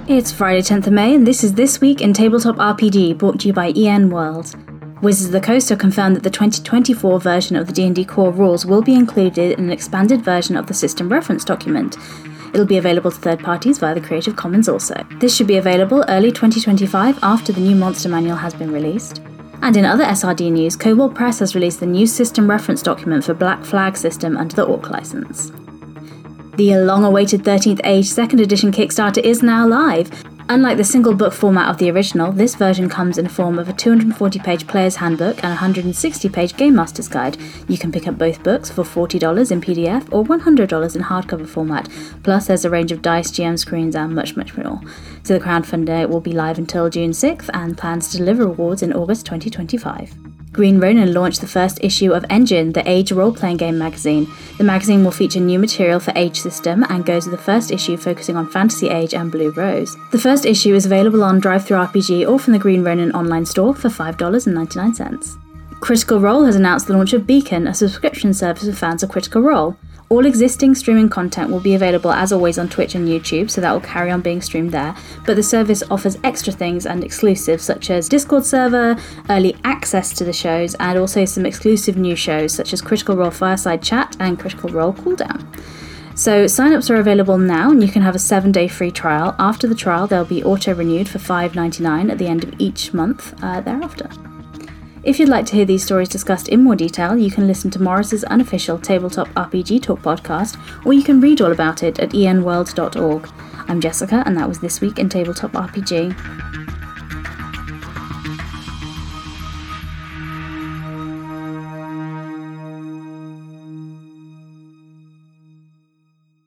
It's Friday 10th of May, and this is This Week in Tabletop RPG, brought to you by EN World. Wizards of the Coast have confirmed that the 2024 version of the D&D core rules will be included in an expanded version of the system reference document. It'll be available to third parties via the Creative Commons also. This should be available early 2025 after the new Monster Manual has been released. And in other SRD news, Kobold Press has released the new system reference document for Black Flag system under the Orc license. The long-awaited 13th Age 2nd Edition Kickstarter is now live. Unlike the single book format of the original, this version comes in the form of a 240-page player's handbook and a 160-page game master's guide. You can pick up both books for $40 in PDF or $100 in hardcover format, plus there's a range of dice, GM screens and much more. So the crowdfunder will be live until June 6th and plans to deliver awards in August 2025. Green Ronin launched the first issue of Engine, the Age role-playing game magazine. The magazine will feature new material for Age system and goes with the first issue focusing on Fantasy Age and Blue Rose. The first issue is available on DriveThruRPG or from the Green Ronin online store for $5.99. Critical Role has announced the launch of Beacon, a subscription service for fans of Critical Role. All existing streaming content will be available as always on Twitch and YouTube, so that will carry on being streamed there, but the service offers extra things and exclusives such as Discord server, early access to the shows, and also some exclusive new shows such as Critical Role Fireside Chat and Critical Role Cooldown. So sign-ups are available now and you can have a 7-day free trial. After the trial they'll be auto-renewed for $5.99 at the end of each month thereafter. If you'd like to hear these stories discussed in more detail, you can listen to Morris's unofficial Tabletop RPG Talk podcast, or you can read all about it at enworld.org. I'm Jessica, and that was This Week in Tabletop RPG.